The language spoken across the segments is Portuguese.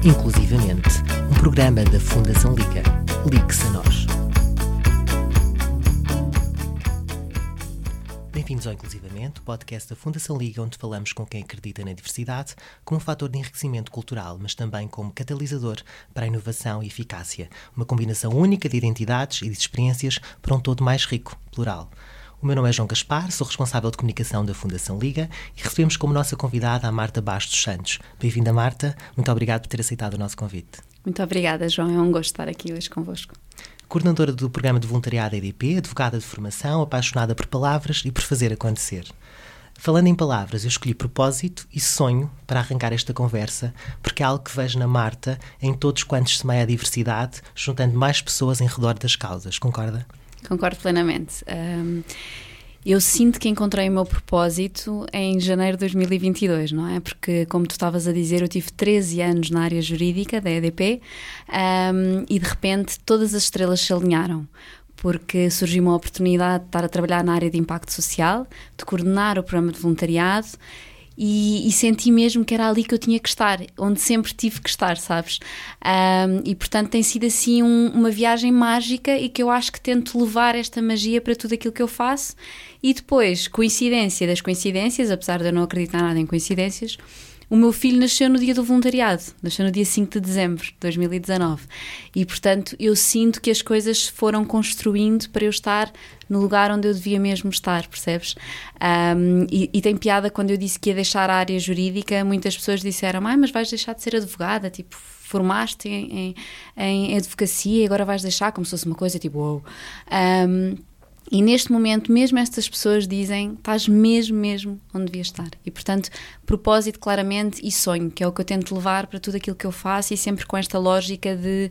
Inclusivamente, um programa da Fundação Liga. Ligue-se a nós. Bem-vindos ao Inclusivamente, o podcast da Fundação Liga, onde falamos com quem acredita na diversidade como um fator de enriquecimento cultural, mas também como catalisador para a inovação e eficácia. Uma combinação única de identidades e de experiências para um todo mais rico, plural. O meu nome é João Gaspar, sou responsável de comunicação da Fundação Liga e recebemos como nossa convidada a Marta Bastos Santos. Bem-vinda, Marta. Muito obrigado por ter aceitado o nosso convite. Muito obrigada, João. É um gosto estar aqui hoje convosco. Coordenadora do Programa de Voluntariado EDP, advogada de formação, apaixonada por palavras e por fazer acontecer. Falando em palavras, eu escolhi propósito e sonho para arrancar esta conversa, porque é algo que vejo na Marta em todos quantos semeia a diversidade, juntando mais pessoas em redor das causas. Concorda? Concordo plenamente. Eu sinto que encontrei o meu propósito em janeiro de 2022, não é? Porque, como tu estavas a dizer, eu tive 13 anos na área jurídica da EDP e, de repente, todas as estrelas se alinharam, porque surgiu uma oportunidade de estar a trabalhar na área de impacto social, de coordenar o programa de voluntariado e senti mesmo que era ali que eu tinha que estar, onde sempre tive que estar, sabes? E, portanto, tem sido assim uma viagem mágica e que eu acho que tento levar esta magia para tudo aquilo que eu faço. E depois, coincidência das coincidências, apesar de eu não acreditar nada em coincidências, o meu filho nasceu no dia do voluntariado, nasceu no dia 5 de dezembro de 2019 e, portanto, eu sinto que as coisas foram construindo para eu estar no lugar onde eu devia mesmo estar, percebes? E tem piada quando eu disse que ia deixar a área jurídica, muitas pessoas disseram, mas vais deixar de ser advogada, tipo, formaste em advocacia e agora vais deixar, como se fosse uma coisa tipo, uou. E neste momento, mesmo estas pessoas dizem, estás mesmo onde devias estar. E, portanto, propósito claramente e sonho, que é o que eu tento levar para tudo aquilo que eu faço e sempre com esta lógica de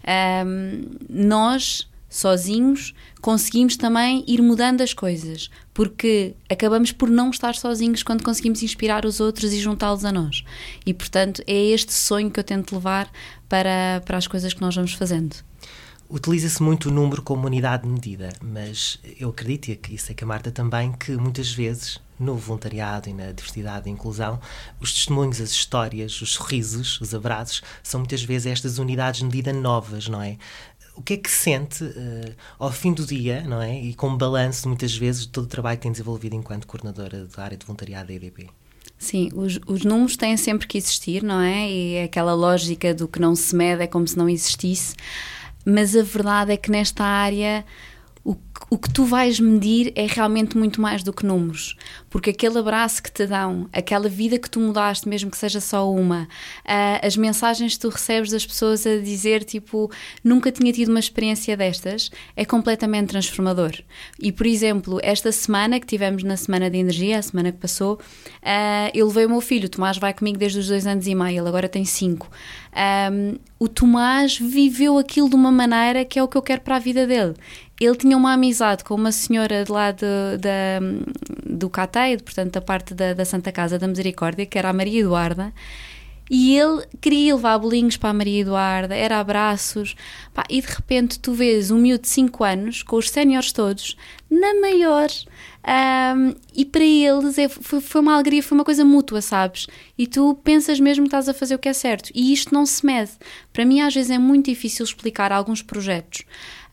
nós, sozinhos, conseguimos também ir mudando as coisas, porque acabamos por não estar sozinhos quando conseguimos inspirar os outros e juntá-los a nós. E, portanto, é este sonho que eu tento levar para as coisas que nós vamos fazendo. Utiliza-se muito o número como unidade de medida, mas eu acredito, e sei que a Marta também, que muitas vezes no voluntariado e na diversidade e inclusão, os testemunhos, as histórias, os sorrisos, os abraços, são muitas vezes estas unidades de medida novas, não é? O que é que sente ao fim do dia, não é? E com balanço, muitas vezes, de todo o trabalho que tem desenvolvido enquanto coordenadora da área de voluntariado da EDP? Sim, os números têm sempre que existir, não é? E é aquela lógica do que não se mede é como se não existisse. Mas a verdade é que nesta área o que tu vais medir é realmente muito mais do que números, porque aquele abraço que te dão, aquela vida que tu mudaste, mesmo que seja só uma, as mensagens que tu recebes das pessoas a dizer tipo, nunca tinha tido uma experiência destas, é completamente transformador. E, por exemplo, esta semana que tivemos na Semana de Energia, a semana que passou, eu levei o meu filho, o Tomás vai comigo desde os 2 anos e meio, ele agora tem 5. O Tomás viveu aquilo de uma maneira que é o que eu quero para a vida dele. Ele tinha uma amizade com uma senhora de lá do Cateio, portanto da parte da Santa Casa da Misericórdia, que era a Maria Eduarda, e ele queria levar bolinhos para a Maria Eduarda, era abraços, e de repente tu vês um miúdo de 5 anos, com os séniores todos, na maior, e para eles foi uma alegria, foi uma coisa mútua, sabes? E tu pensas mesmo que estás a fazer o que é certo, e isto não se mede. Para mim às vezes é muito difícil explicar alguns projetos,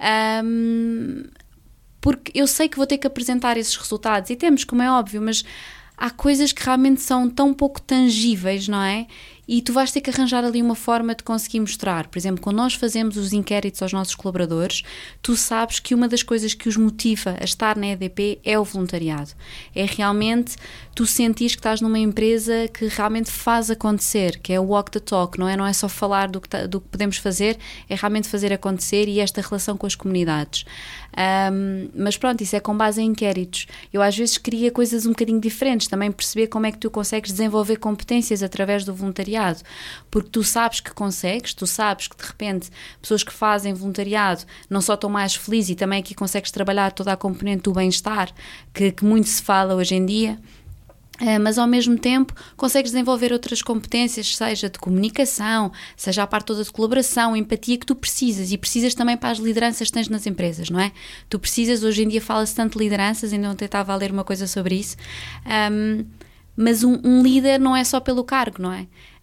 porque eu sei que vou ter que apresentar esses resultados, e temos, como é óbvio, mas há coisas que realmente são tão pouco tangíveis, não é? E tu vais ter que arranjar ali uma forma de conseguir mostrar. Por exemplo, quando nós fazemos os inquéritos aos nossos colaboradores, tu sabes que uma das coisas que os motiva a estar na EDP é o voluntariado. É realmente tu sentires que estás numa empresa que realmente faz acontecer, que é o walk the talk, não é? Não é só falar do que podemos fazer, é realmente fazer acontecer e esta relação com as comunidades. Mas pronto, isso é com base em inquéritos. Eu às vezes queria coisas um bocadinho diferentes, também perceber como é que tu consegues desenvolver competências através do voluntariado, porque tu sabes que consegues, tu sabes que de repente pessoas que fazem voluntariado não só estão mais felizes e também aqui consegues trabalhar toda a componente do bem-estar que muito se fala hoje em dia, mas ao mesmo tempo consegues desenvolver outras competências, seja de comunicação, seja a parte toda de colaboração, empatia, que tu precisas, e precisas também para as lideranças que tens nas empresas, não é? Tu precisas, hoje em dia fala-se tanto de lideranças, ainda ontem estava a ler uma coisa sobre isso, mas um líder não é só pelo cargo, não é?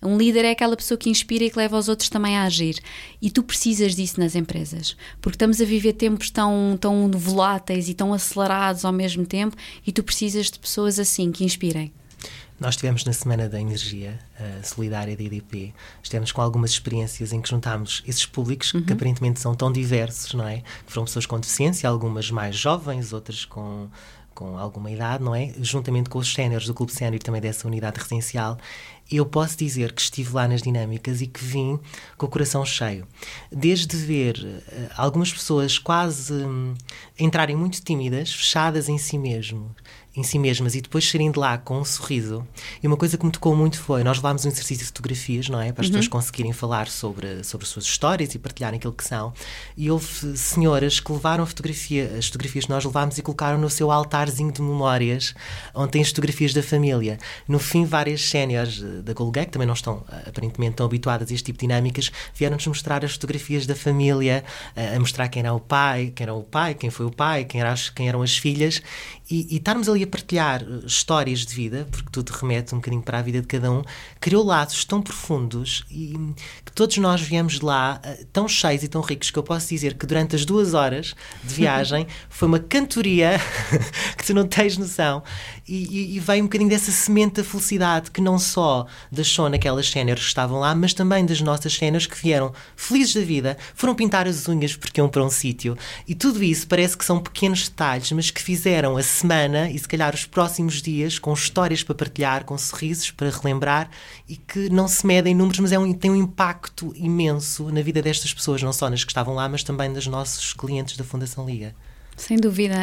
Um líder é aquela pessoa que inspira e que leva os outros também a agir. E tu precisas disso nas empresas, porque estamos a viver tempos tão voláteis e tão acelerados ao mesmo tempo, e tu precisas de pessoas assim, que inspirem. Nós estivemos na Semana da Energia Solidária da EDP, estivemos com algumas experiências em que juntámos esses públicos que aparentemente são tão diversos, não é? Que foram pessoas com deficiência, algumas mais jovens, outras com alguma idade, não é? Juntamente com os séniores do Clube Sénior e também dessa unidade residencial. Eu posso dizer que estive lá nas dinâmicas e que vim com o coração cheio. Desde ver algumas pessoas quase entrarem muito tímidas, fechadas em si mesmas, e depois saírem de lá com um sorriso. E uma coisa que me tocou muito foi, nós levámos um exercício de fotografias, não é? Para as pessoas conseguirem falar sobre as suas histórias e partilharem aquilo que são. E houve senhoras que levaram as fotografias que nós levámos e colocaram no seu altarzinho de memórias, onde tem as fotografias da família. No fim, várias séniores da Colgate, que também não estão aparentemente tão habituadas a este tipo de dinâmicas, vieram-nos mostrar as fotografias da família, a mostrar quem era o pai, quem foi o pai, quem eram as filhas, e estarmos ali a partilhar histórias de vida, porque tudo remete um bocadinho para a vida de cada um, criou laços tão profundos e que todos nós viemos de lá tão cheios e tão ricos que eu posso dizer que durante as 2 horas de viagem foi uma cantoria que tu não tens noção, e veio um bocadinho dessa semente da felicidade que não só deixou naquelas séniores que estavam lá, mas também das nossas séniores que vieram felizes da vida, foram pintar as unhas porque iam para um sítio, e tudo isso parece que são pequenos detalhes, mas que fizeram a semana e se calhar os próximos dias com histórias para partilhar, com sorrisos para relembrar, e que não se medem em números, mas tem um impacto imenso na vida destas pessoas, não só nas que estavam lá, mas também dos nossos clientes da Fundação Liga. Sem dúvida,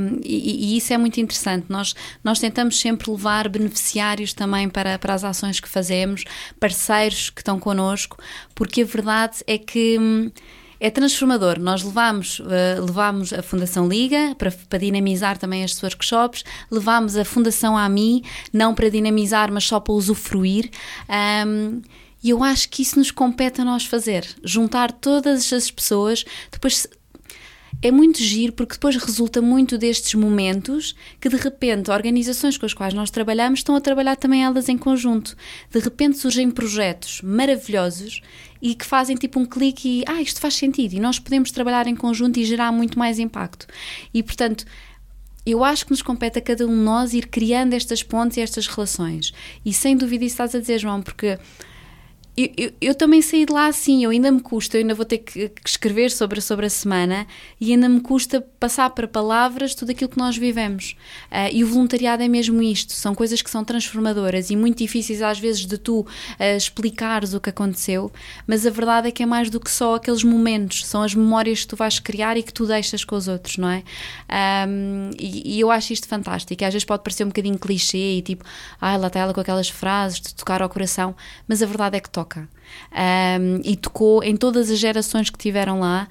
e isso é muito interessante. Nós tentamos sempre levar beneficiários também para as ações que fazemos, parceiros que estão connosco, porque a verdade é que é transformador. Nós levamos a Fundação Liga para dinamizar também estes workshops, levamos a Fundação AMI, não para dinamizar, mas só para usufruir. E eu acho que isso nos compete a nós fazer, juntar todas as pessoas. Depois é muito giro, porque depois resulta muito destes momentos que de repente organizações com as quais nós trabalhamos estão a trabalhar também elas em conjunto. De repente surgem projetos maravilhosos e que fazem tipo um clique e isto faz sentido, e nós podemos trabalhar em conjunto e gerar muito mais impacto. E portanto, eu acho que nos compete a cada um de nós ir criando estas pontes e estas relações. E sem dúvida isso estás a dizer, João, porque eu também saí de lá assim, eu ainda me custa, eu ainda vou ter que escrever sobre a semana, e ainda me custa passar para palavras tudo aquilo que nós vivemos. E o voluntariado é mesmo isto, são coisas que são transformadoras e muito difíceis às vezes de tu explicares o que aconteceu, mas a verdade é que é mais do que só aqueles momentos, são as memórias que tu vais criar e que tu deixas com os outros, não é? E eu acho isto fantástico, e às vezes pode parecer um bocadinho clichê e tipo, lá está ela com aquelas frases de tocar ao coração, mas a verdade é que toca. E tocou em todas as gerações que tiveram lá,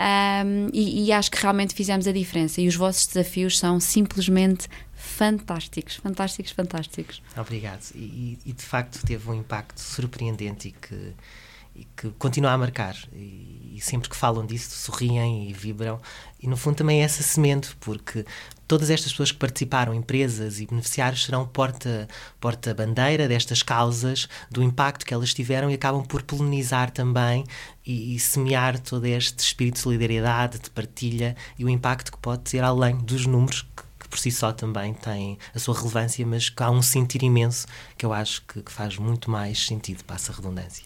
e acho que realmente fizemos a diferença, e os vossos desafios são simplesmente fantásticos, fantásticos, fantásticos. Obrigado, e de facto teve um impacto surpreendente e que continua a marcar, e sempre que falam disso sorriem e vibram, e no fundo também é essa semente, porque todas estas pessoas que participaram, empresas e beneficiários, serão porta-bandeira destas causas, do impacto que elas tiveram, e acabam por polinizar também e semear todo este espírito de solidariedade, de partilha, e o impacto que pode ter além dos números, que por si só também tem a sua relevância, mas que há um sentir imenso que eu acho que faz muito mais sentido, passa a redundância.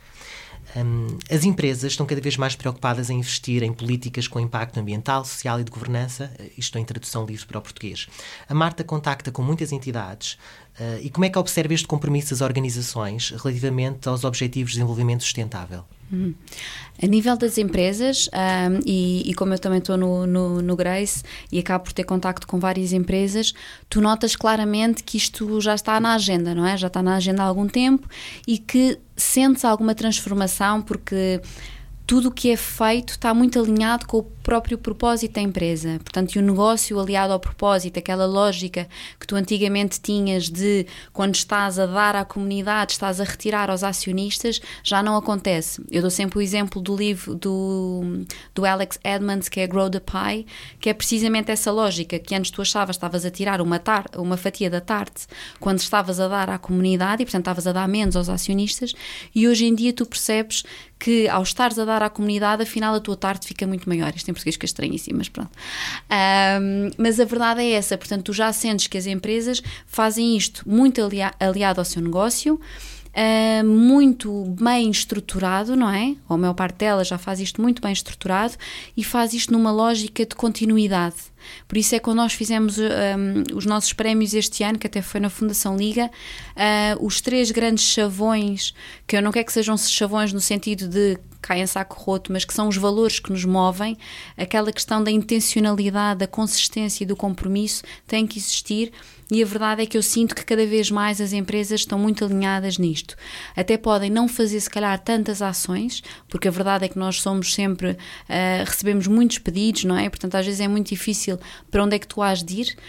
As empresas estão cada vez mais preocupadas em investir em políticas com impacto ambiental, social e de governança, isto em tradução livre para o português. A Marta contacta com muitas entidades, e como é que observa este compromisso das organizações relativamente aos Objetivos de Desenvolvimento Sustentável? A nível das empresas, e como eu também estou no Grace e acabo por ter contacto com várias empresas, tu notas claramente que isto já está na agenda, não é? Já está na agenda há algum tempo, e que sentes alguma transformação, porque tudo o que é feito está muito alinhado com o próprio propósito da empresa. Portanto, e o negócio aliado ao propósito, aquela lógica que tu antigamente tinhas de quando estás a dar à comunidade, estás a retirar aos acionistas, já não acontece. Eu dou sempre o exemplo do livro do Alex Edmonds, que é Grow the Pie, que é precisamente essa lógica que antes tu achavas, estavas a tirar uma fatia da tarte quando estavas a dar à comunidade e, portanto, estavas a dar menos aos acionistas, e hoje em dia tu percebes que ao estares a dar à comunidade, afinal a tua tarte fica muito maior. Isto em português que é estranhíssimo, mas pronto. Mas a verdade é essa, portanto tu já sentes que as empresas fazem isto muito aliado ao seu negócio, muito bem estruturado, não é? Ou a maior parte delas já faz isto muito bem estruturado e faz isto numa lógica de continuidade. Por isso é que quando nós fizemos os nossos prémios este ano, que até foi na Fundação Liga, os 3 grandes chavões, que eu não quero que sejam chavões no sentido de cai em saco roto, mas que são os valores que nos movem, aquela questão da intencionalidade, da consistência e do compromisso tem que existir, e a verdade é que eu sinto que cada vez mais as empresas estão muito alinhadas nisto. Até podem não fazer se calhar tantas ações, porque a verdade é que nós somos sempre, recebemos muitos pedidos, não é? Portanto às vezes é muito difícil para onde é que tu has de ir,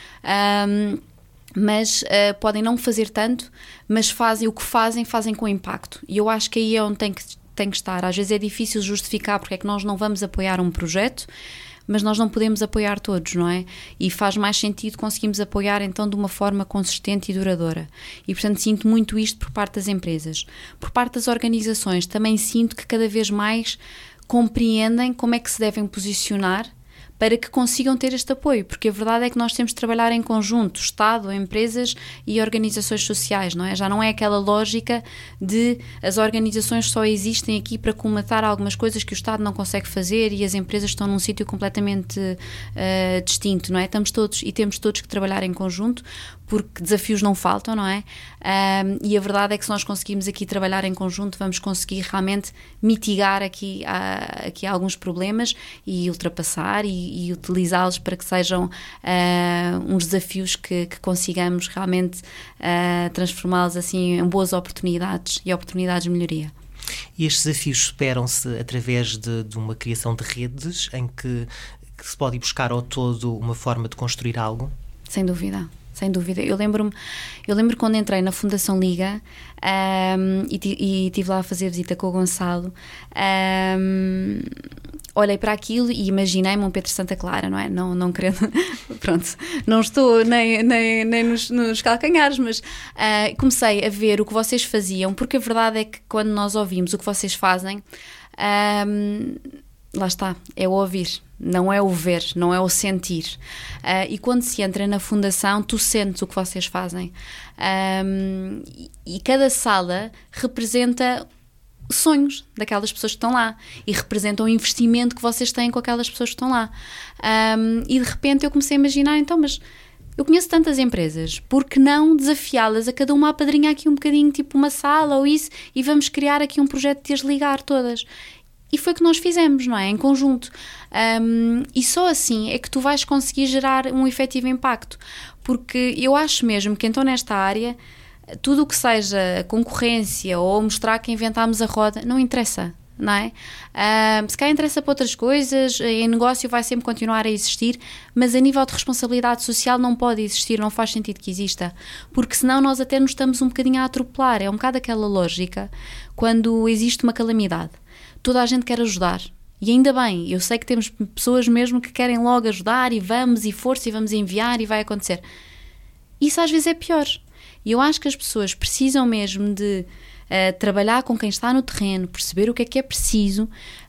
mas podem não fazer tanto, mas fazem o que fazem com impacto, e eu acho que aí é onde tem que estar. Às vezes é difícil justificar porque é que nós não vamos apoiar um projeto, mas nós não podemos apoiar todos, não é? E faz mais sentido conseguirmos apoiar então de uma forma consistente e duradoura. E portanto sinto muito isto por parte das empresas. Por parte das organizações também sinto que cada vez mais compreendem como é que se devem posicionar para que consigam ter este apoio, porque a verdade é que nós temos de trabalhar em conjunto, Estado, empresas e organizações sociais, não é? Já não é aquela lógica de as organizações só existem aqui para colmatar algumas coisas que o Estado não consegue fazer e as empresas estão num sítio completamente distinto, não é? Estamos todos e temos todos que trabalhar em conjunto, porque desafios não faltam, não é? E a verdade é que se nós conseguimos aqui trabalhar em conjunto, vamos conseguir realmente mitigar aqui alguns problemas e ultrapassar e utilizá-los para que sejam uns desafios que consigamos realmente transformá-los assim em boas oportunidades e oportunidades de melhoria. E estes desafios superam-se através de uma criação de redes em que se pode ir buscar ao todo uma forma de construir algo? Sem dúvida. Sem dúvida. Eu lembro quando entrei na Fundação Liga e estive lá a fazer visita com o Gonçalo, olhei para aquilo e imaginei-me um Pedro Santa Clara, não é? Não querendo, pronto, não estou nem nos calcanhares, mas comecei a ver o que vocês faziam, porque a verdade é que quando nós ouvimos o que vocês fazem, lá está, é o ouvir, não é o ver, não é o sentir. E quando se entra na fundação, tu sentes o que vocês fazem. E cada sala representa sonhos daquelas pessoas que estão lá e representam o investimento que vocês têm com aquelas pessoas que estão lá. E de repente eu comecei a imaginar, então, mas eu conheço tantas empresas, por que não desafiá-las a cada uma a apadrinhar aqui um bocadinho, tipo uma sala ou isso, e vamos criar aqui um projeto de as ligar todas. E foi o que nós fizemos, não é? Em conjunto. E só assim é que tu vais conseguir gerar um efetivo impacto. Porque eu acho mesmo que então nesta área, tudo o que seja concorrência ou mostrar que inventámos a roda, não interessa, não é? Se calhar interessa para outras coisas, em negócio vai sempre continuar a existir, mas a nível de responsabilidade social não pode existir, não faz sentido que exista. Porque senão nós até nos estamos um bocadinho a atropelar. É um bocado aquela lógica, quando existe uma calamidade. Toda a gente quer ajudar. E ainda bem, eu sei que temos pessoas mesmo que querem logo ajudar e vamos, e força, e vamos enviar e vai acontecer. Isso às vezes é pior. E eu acho que as pessoas precisam mesmo de trabalhar com quem está no terreno, perceber o que é preciso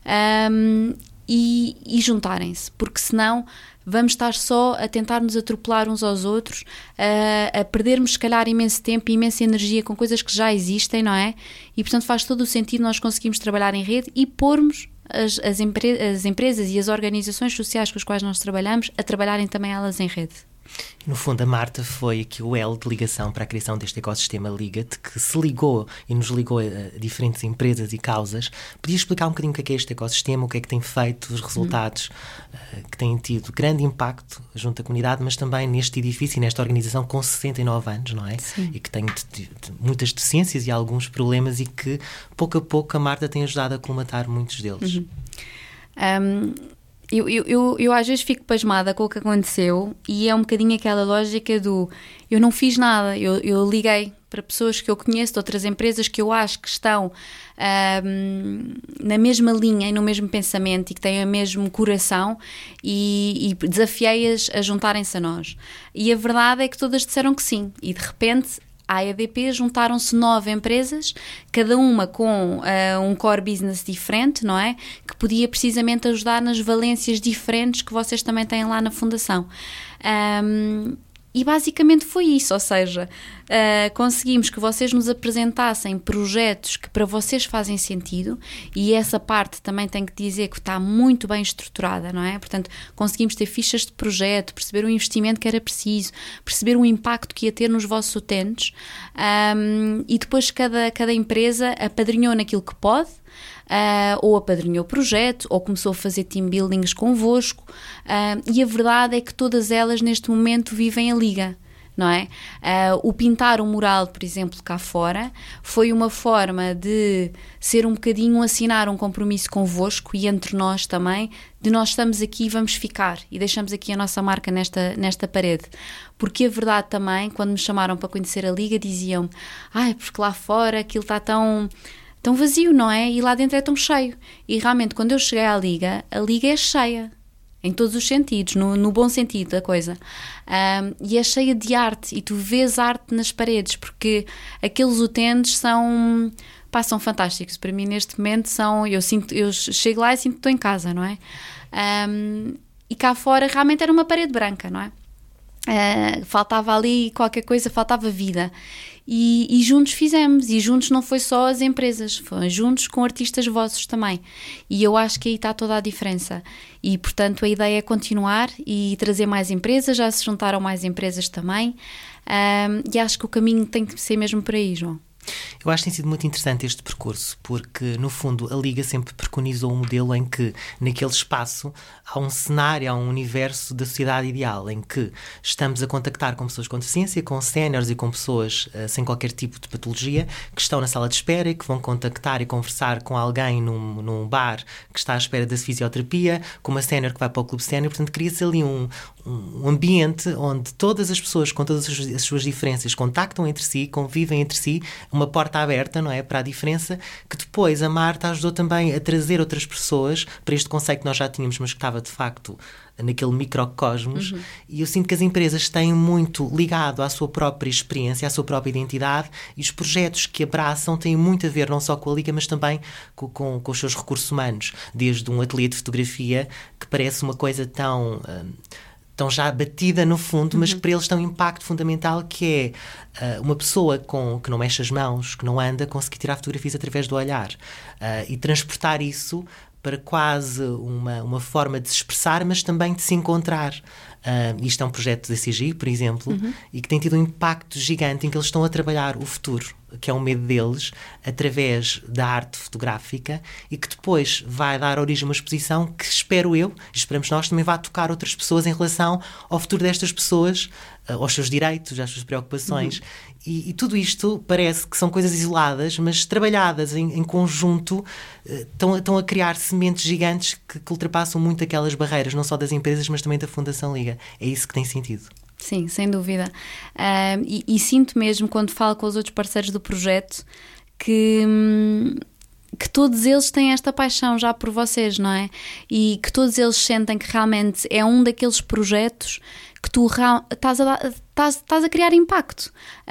e juntarem-se. Porque senão vamos estar só a tentar nos atropelar uns aos outros, a perdermos se calhar imenso tempo e imensa energia com coisas que já existem, não é? E portanto faz todo o sentido nós conseguirmos trabalhar em rede e pormos as empresas e as organizações sociais com as quais nós trabalhamos a trabalharem também elas em rede. No fundo, a Marta foi aqui o elo de ligação para a criação deste ecossistema Liga-te, que se ligou e nos ligou a diferentes empresas e causas. Podia explicar um bocadinho o que é este ecossistema, o que é que tem feito, os resultados que têm tido grande impacto junto à comunidade, mas também neste edifício e nesta organização com 69 anos, não é? Sim. E que tem muitas deficiências e alguns problemas e que, pouco a pouco, a Marta tem ajudado a colmatar muitos deles. Eu às vezes fico pasmada com o que aconteceu e é um bocadinho aquela lógica do eu não fiz nada, eu liguei para pessoas que eu conheço de outras empresas que eu acho que estão na mesma linha e no mesmo pensamento e que têm o mesmo coração e desafiei-as a juntarem-se a nós. E a verdade é que todas disseram que sim e de repente à EDP juntaram-se 9 empresas, cada uma com um core business diferente, não é? Que podia precisamente ajudar nas valências diferentes que vocês também têm lá na Fundação. E basicamente foi isso, ou seja, conseguimos que vocês nos apresentassem projetos que para vocês fazem sentido e essa parte também tenho que dizer que está muito bem estruturada, não é? Portanto, conseguimos ter fichas de projeto, perceber o investimento que era preciso, perceber o impacto que ia ter nos vossos utentes e depois cada empresa apadrinhou naquilo que pode. Ou apadrinhou o projeto, ou começou a fazer team buildings convosco, e a verdade é que todas elas neste momento vivem a Liga, não é? O pintar um mural, por exemplo, cá fora, foi uma forma de ser um bocadinho assinar um compromisso convosco e entre nós também, de nós estamos aqui e vamos ficar, e deixamos aqui a nossa marca nesta parede. Porque a verdade também, quando me chamaram para conhecer a Liga, diziam-me, porque lá fora aquilo está tão vazio, não é? E lá dentro é tão cheio. E realmente, quando eu cheguei à Liga, a Liga é cheia. Em todos os sentidos, no bom sentido da coisa. E é cheia de arte. E tu vês arte nas paredes, porque aqueles utentes são fantásticos. Para mim, neste momento, eu chego lá e sinto que estou em casa, não é? E cá fora, realmente era uma parede branca, não é? Faltava ali qualquer coisa, faltava vida. E juntos fizemos, e juntos não foi só as empresas, foi juntos com artistas vossos também, e eu acho que aí está toda a diferença, e portanto a ideia é continuar e trazer mais empresas, já se juntaram mais empresas também, e acho que o caminho tem que ser mesmo por aí, João. Eu acho que tem sido muito interessante este percurso, porque, no fundo, a Liga sempre preconizou um modelo em que, naquele espaço, há um cenário, há um universo da sociedade ideal, em que estamos a contactar com pessoas com deficiência, com séniores e com pessoas sem qualquer tipo de patologia, que estão na sala de espera e que vão contactar e conversar com alguém num bar que está à espera da fisioterapia, com uma sénior que vai para o clube sénior. Portanto, cria-se ali um ambiente onde todas as pessoas, com todas as suas diferenças, contactam entre si, convivem entre si, uma porta aberta, não é? Para a diferença, que depois a Marta ajudou também a trazer outras pessoas para este conceito que nós já tínhamos, mas que estava de facto naquele microcosmos, e eu sinto que as empresas têm muito ligado à sua própria experiência, à sua própria identidade, e os projetos que abraçam têm muito a ver não só com a Liga, mas também com os seus recursos humanos, desde um ateliê de fotografia que parece uma coisa tão já batida no fundo, mas que para eles tem um impacto fundamental, que é uma pessoa que não mexe as mãos, que não anda, conseguir tirar fotografias através do olhar e transportar isso para quase uma forma de se expressar, mas também de se encontrar. Isto é um projeto da CGI, por exemplo, e que tem tido um impacto gigante em que eles estão a trabalhar o futuro, que é um medo deles, através da arte fotográfica, e que depois vai dar origem a uma exposição que, espero eu, e esperamos nós, também vai tocar outras pessoas em relação ao futuro destas pessoas, aos seus direitos, às suas preocupações. E tudo isto parece que são coisas isoladas, mas trabalhadas em conjunto, estão a criar sementes gigantes que ultrapassam muito aquelas barreiras, não só das empresas, mas também da Fundação Liga. É isso que tem sentido. Sim, sem dúvida. E sinto mesmo, quando falo com os outros parceiros do projeto, que todos eles têm esta paixão já por vocês, não é? E que todos eles sentem que realmente é um daqueles projetos que tu estás a criar impacto.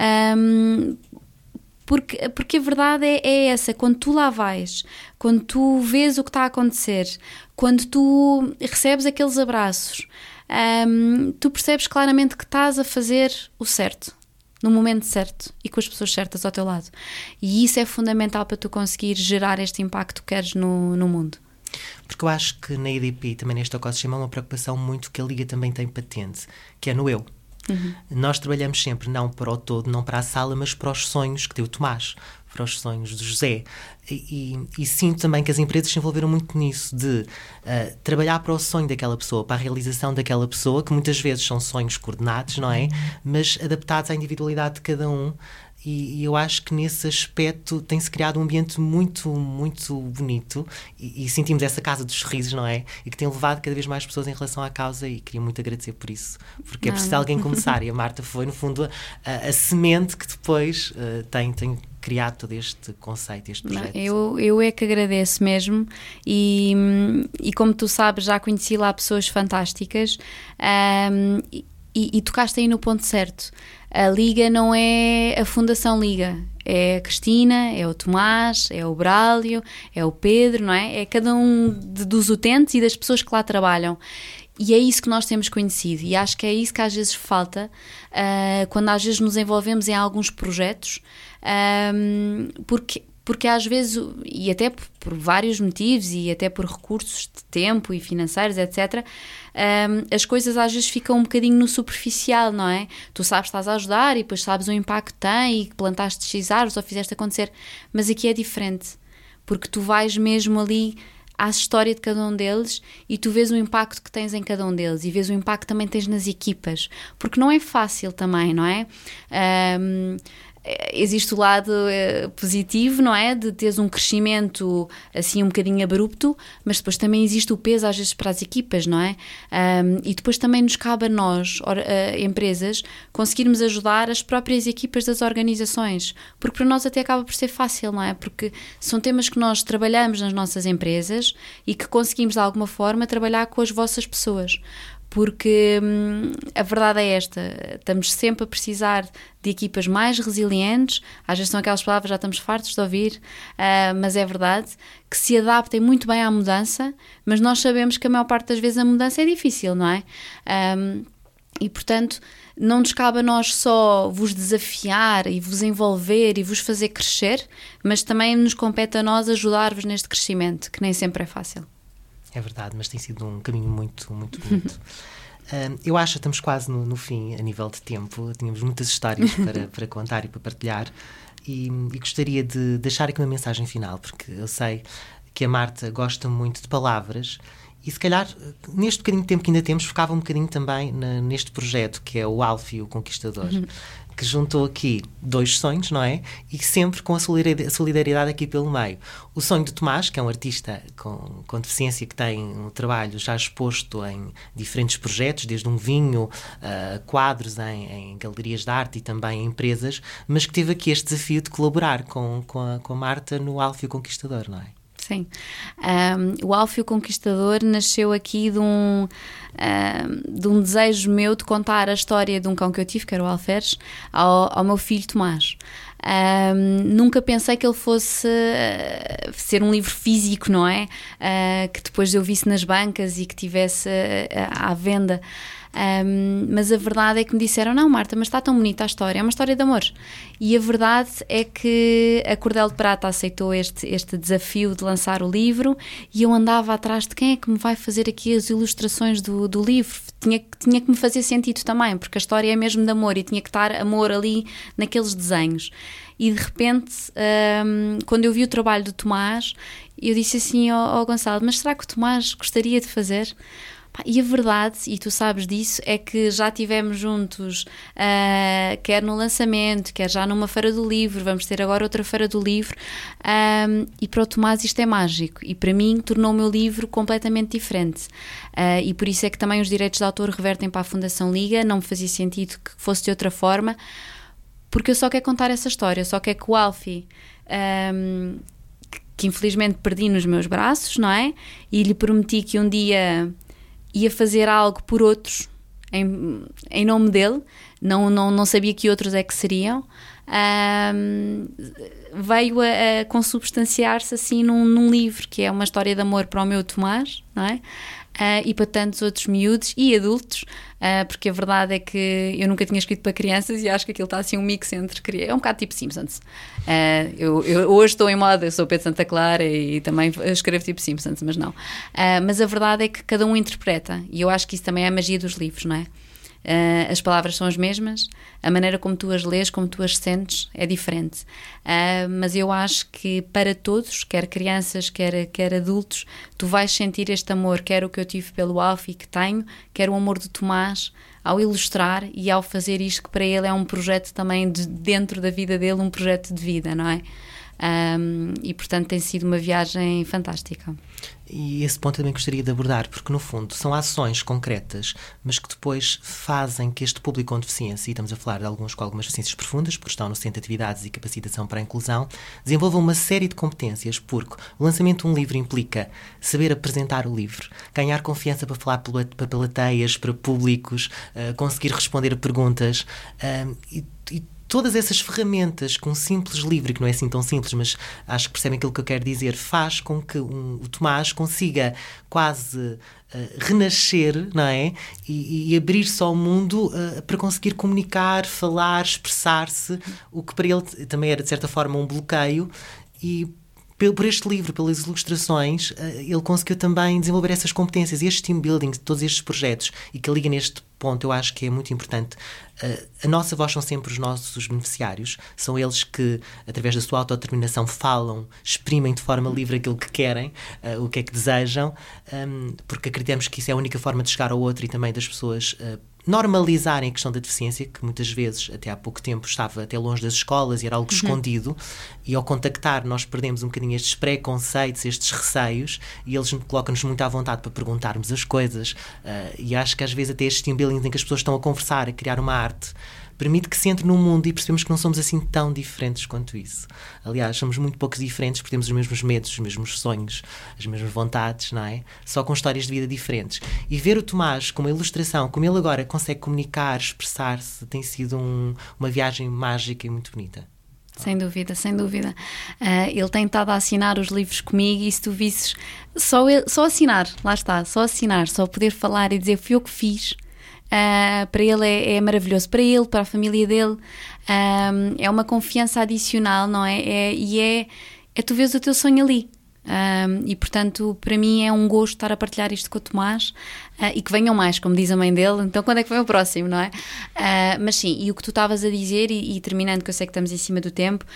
Porque a verdade é essa, quando tu lá vais, quando tu vês o que está a acontecer, quando tu recebes aqueles abraços, tu percebes claramente que estás a fazer o certo, no momento certo e com as pessoas certas ao teu lado. E isso é fundamental para tu conseguir gerar este impacto que queres no mundo. Porque eu acho que na EDP, também neste ecossistema, há uma preocupação muito que a Liga também tem patente, que é no eu. Nós trabalhamos sempre não para o todo, não para a sala, mas para os sonhos que tem o Tomás, para os sonhos do José. E sinto também que as empresas se envolveram muito nisso, de trabalhar para o sonho daquela pessoa, para a realização daquela pessoa, que muitas vezes são sonhos coordenados, não é? Mas adaptados à individualidade de cada um. e eu acho que nesse aspecto tem-se criado um ambiente muito, muito bonito e sentimos essa casa dos sorrisos, não é? E que tem levado cada vez mais pessoas em relação à causa e queria muito agradecer por isso, porque é preciso alguém começar e a Marta foi, no fundo, a semente que depois tem criado todo este conceito, este projeto. Eu é que agradeço mesmo e como tu sabes, já conheci lá pessoas fantásticas e tocaste aí no ponto certo. A Liga não é a Fundação Liga, é a Cristina, é o Tomás, é o Brálio, é o Pedro, não é? É cada um dos utentes e das pessoas que lá trabalham. E é isso que nós temos conhecido e acho que é isso que às vezes falta quando às vezes nos envolvemos em alguns projetos, porque às vezes, e até por vários motivos e até por recursos de tempo e financeiros, etc., as coisas às vezes ficam um bocadinho no superficial, não é? Tu sabes que estás a ajudar e depois sabes o impacto que tem e que plantaste X árvores ou fizeste acontecer, mas aqui é diferente, porque tu vais mesmo ali à história de cada um deles e tu vês o impacto que tens em cada um deles e vês o impacto que também tens nas equipas, porque não é fácil também, não é? Existe o lado positivo, não é? De teres um crescimento assim um bocadinho abrupto, mas depois também existe o peso às vezes para as equipas, não é? E depois também nos cabe a nós, empresas, conseguirmos ajudar as próprias equipas das organizações, porque para nós até acaba por ser fácil, não é? Porque são temas que nós trabalhamos nas nossas empresas e que conseguimos de alguma forma trabalhar com as vossas pessoas. Porque a verdade é esta, estamos sempre a precisar de equipas mais resilientes, às vezes são aquelas palavras que já estamos fartos de ouvir, mas é verdade, que se adaptem muito bem à mudança, mas nós sabemos que a maior parte das vezes a mudança é difícil, não é? E portanto, não nos cabe a nós só vos desafiar e vos envolver e vos fazer crescer, mas também nos compete a nós ajudar-vos neste crescimento, que nem sempre é fácil. É verdade, mas tem sido um caminho muito, muito bonito. Eu acho que estamos quase no fim, a nível de tempo. Tínhamos muitas histórias para contar e para partilhar. E gostaria de deixar aqui uma mensagem final, porque eu sei que a Marta gosta muito de palavras e se calhar, neste bocadinho de tempo que ainda temos, focava um bocadinho também neste projeto, que é o Alfio Conquistador. Que juntou aqui dois sonhos, não é? E sempre com a solidariedade aqui pelo meio. O sonho de Tomás, que é um artista com deficiência que tem um trabalho já exposto em diferentes projetos, desde um vinho, quadros em galerias de arte e também em empresas, mas que teve aqui este desafio de colaborar com a Marta no Alfio Conquistador, não é? Sim. O Alfio Conquistador nasceu aqui de um desejo meu de contar a história de um cão que eu tive, que era o Alferes, ao meu filho Tomás. Nunca pensei que ele fosse ser um livro físico, não é? Que depois eu visse nas bancas e que tivesse à venda. Mas a verdade é que me disseram: não, Marta, mas está tão bonita a história, é uma história de amor. E a verdade é que a Cordel de Prata aceitou este desafio de lançar o livro e eu andava atrás de quem é que me vai fazer aqui as ilustrações do livro. Tinha que me fazer sentido também, porque a história é mesmo de amor e tinha que estar amor ali naqueles desenhos. E de repente, quando eu vi o trabalho do Tomás, eu disse assim ao Gonçalo: mas será que o Tomás gostaria de fazer? E a verdade, e tu sabes disso, é que já estivemos juntos, quer no lançamento, quer já numa feira do livro, vamos ter agora outra feira do livro, e para o Tomás isto é mágico, e para mim tornou o meu livro completamente diferente. E por isso é que também os direitos de autor revertem para a Fundação Liga, não me fazia sentido que fosse de outra forma, porque eu só quero contar essa história, eu só quero que o Alfie, que infelizmente perdi nos meus braços, não é? E lhe prometi que um dia ia fazer algo por outros em nome dele, não sabia que outros é que seriam, veio a consubstanciar-se assim num livro que é uma história de amor para o meu Tomás, não é? E para tantos outros miúdos e adultos, porque a verdade é que eu nunca tinha escrito para crianças e acho que aquilo está assim um mix entre... É um bocado tipo Simpsons. Eu hoje estou em moda, eu sou Pedro Santa Clara e também escrevo tipo Simpsons, mas não. Mas a verdade é que cada um interpreta, e eu acho que isso também é a magia dos livros, não é? As palavras são as mesmas, a maneira como tu as lês, como tu as sentes é diferente. Mas eu acho que para todos, quer crianças, quer adultos, tu vais sentir este amor, quer o que eu tive pelo Alf e que tenho, quer o amor do Tomás ao ilustrar e ao fazer isto que para ele é um projeto também dentro da vida dele, um projeto de vida, não é? E portanto tem sido uma viagem fantástica. E esse ponto também gostaria de abordar, porque no fundo são ações concretas, mas que depois fazem que este público com deficiência, e estamos a falar de alguns com algumas deficiências profundas, porque estão no Centro de Atividades e Capacitação para a Inclusão, desenvolvam uma série de competências, porque o lançamento de um livro implica saber apresentar o livro, ganhar confiança para falar para plateias, para públicos, conseguir responder a perguntas, e todas essas ferramentas com um simples livro, que não é assim tão simples, mas acho que percebem aquilo que eu quero dizer, faz com que o Tomás consiga quase renascer, não é? E abrir-se ao mundo para conseguir comunicar, falar, expressar-se, o que para ele também era de certa forma um bloqueio. E por este livro, pelas ilustrações, ele conseguiu também desenvolver essas competências e este team building de todos estes projetos, e que liga neste ponto, eu acho que é muito importante. A nossa voz são sempre os nossos beneficiários, são eles que, através da sua autodeterminação, falam, exprimem de forma livre aquilo que querem, o que é que desejam, porque acreditamos que isso é a única forma de chegar ao outro e também das pessoas normalizarem a questão da deficiência, que muitas vezes, até há pouco tempo, estava até longe das escolas e era algo escondido, e ao contactar nós perdemos um bocadinho estes preconceitos, estes receios, e eles colocam-nos muito à vontade para perguntarmos as coisas, e acho que às vezes até estes team buildings em que as pessoas estão a conversar, a criar uma arte, permite que se entre num mundo e percebemos que não somos assim tão diferentes quanto isso. Aliás, somos muito poucos diferentes porque temos os mesmos medos, os mesmos sonhos, as mesmas vontades, não é? Só com histórias de vida diferentes. E ver o Tomás com uma ilustração, como ele agora consegue comunicar, expressar-se, tem sido uma viagem mágica e muito bonita. Sem dúvida, sem dúvida. Ele tem estado a assinar os livros comigo e se tu visses, só assinar, lá está, só assinar, só poder falar e dizer fui eu que fiz. Para ele é maravilhoso, para ele, para a família dele, é uma confiança adicional, não é? É tu vês o teu sonho ali, e portanto para mim é um gosto estar a partilhar isto com o Tomás, e que venham mais, como diz a mãe dele, então quando é que vem o próximo, não é? Mas sim, e o que tu estavas a dizer, e terminando, que eu sei que estamos em cima do tempo,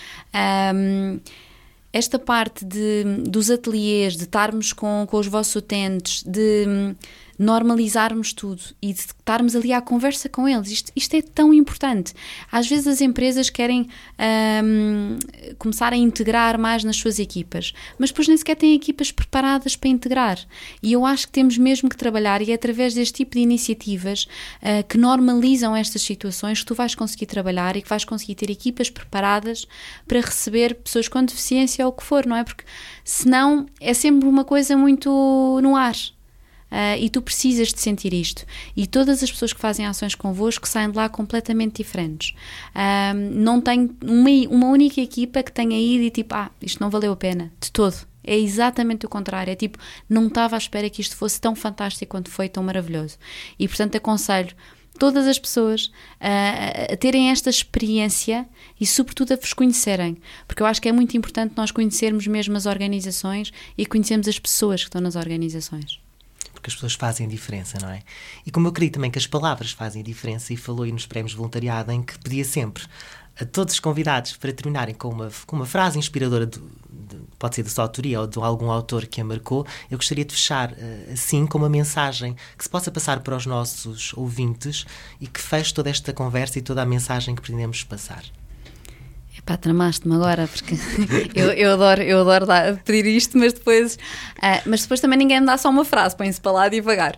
esta parte dos ateliês, de estarmos com os vossos utentes, de normalizarmos tudo e de estarmos ali à conversa com eles. Isto é tão importante. Às vezes as empresas querem começar a integrar mais nas suas equipas, mas depois nem sequer têm equipas preparadas para integrar. E eu acho que temos mesmo que trabalhar, e é através deste tipo de iniciativas que normalizam estas situações que tu vais conseguir trabalhar e que vais conseguir ter equipas preparadas para receber pessoas com deficiência ou o que for, não é? Porque senão é sempre uma coisa muito no ar. E tu precisas de sentir isto, e todas as pessoas que fazem ações convosco saem de lá completamente diferentes. Não tenho uma única equipa que tenha ido e tipo, isto não valeu a pena, de todo. É exatamente o contrário, é tipo, não estava à espera que isto fosse tão fantástico quanto foi, tão maravilhoso. E portanto aconselho todas as pessoas a terem esta experiência e sobretudo a vos conhecerem, porque eu acho que é muito importante nós conhecermos mesmo as organizações e conhecermos as pessoas que estão nas organizações. Porque as pessoas fazem a diferença, não é? E como eu acredito também que as palavras fazem a diferença, e falou aí nos prémios de voluntariado, em que pedia sempre a todos os convidados para terminarem com uma frase inspiradora, pode ser da sua autoria ou de algum autor que a marcou, eu gostaria de fechar assim, com uma mensagem que se possa passar para os nossos ouvintes e que feche toda esta conversa e toda a mensagem que pretendemos passar. Tramaste-me agora, porque eu adoro pedir isto, mas depois também ninguém me dá só uma frase, põe-se para lá devagar.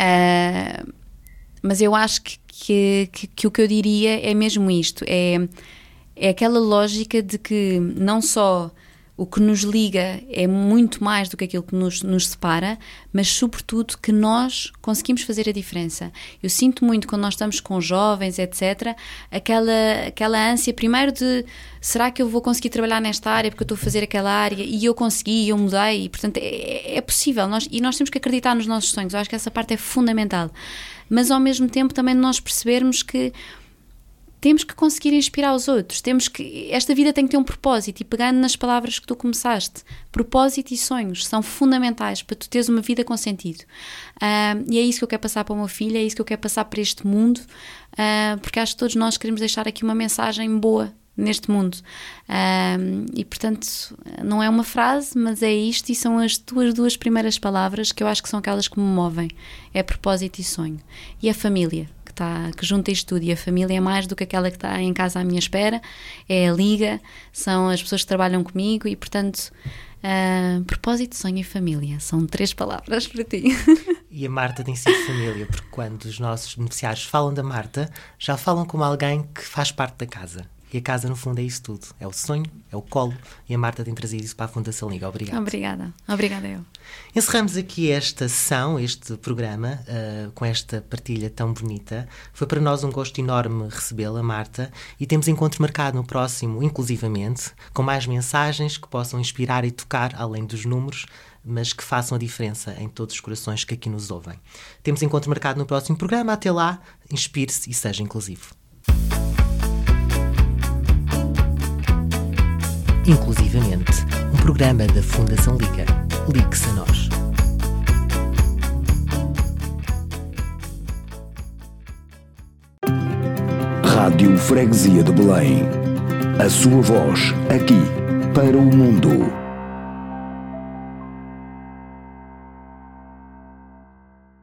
Mas eu acho que o que eu diria é mesmo isto, é aquela lógica de que não só o que nos liga é muito mais do que aquilo que nos separa, mas sobretudo que nós conseguimos fazer a diferença. Eu sinto muito quando nós estamos com jovens, etc., aquela ânsia primeiro de será que eu vou conseguir trabalhar nesta área porque eu estou a fazer aquela área e eu consegui, eu mudei, e portanto é possível, nós temos que acreditar nos nossos sonhos. Eu acho que essa parte é fundamental, mas ao mesmo tempo também nós percebermos que temos que conseguir inspirar os outros, esta vida tem que ter um propósito, e pegando nas palavras que tu começaste, propósito e sonhos são fundamentais para tu teres uma vida com sentido. E é isso que eu quero passar para o meu filho, é isso que eu quero passar para este mundo, porque acho que todos nós queremos deixar aqui uma mensagem boa neste mundo, e portanto não é uma frase, mas é isto, e são as duas primeiras palavras que eu acho que são aquelas que me movem, é propósito e sonho. E a família que junta isto tudo, e a família é mais do que aquela que está em casa à minha espera, é a liga, são as pessoas que trabalham comigo, e portanto propósito, sonho e família são 3 palavras para ti. E a Marta tem sido família, porque quando os nossos beneficiários falam da Marta, já falam como alguém que faz parte da casa. E a casa, no fundo, é isso tudo. É o sonho, é o colo, e a Marta tem trazido isso para a Fundação Liga. Obrigado. Obrigada eu. Encerramos aqui esta sessão, este programa, com esta partilha tão bonita. Foi para nós um gosto enorme recebê-la, Marta, e temos encontro marcado no próximo, inclusivamente, com mais mensagens que possam inspirar e tocar, além dos números, mas que façam a diferença em todos os corações que aqui nos ouvem. Temos encontro marcado no próximo programa. Até lá, inspire-se e seja inclusivo. Inclusivamente, um programa da Fundação Liga. Ligue-se a nós. Rádio Freguesia de Belém. A sua voz, aqui, para o mundo.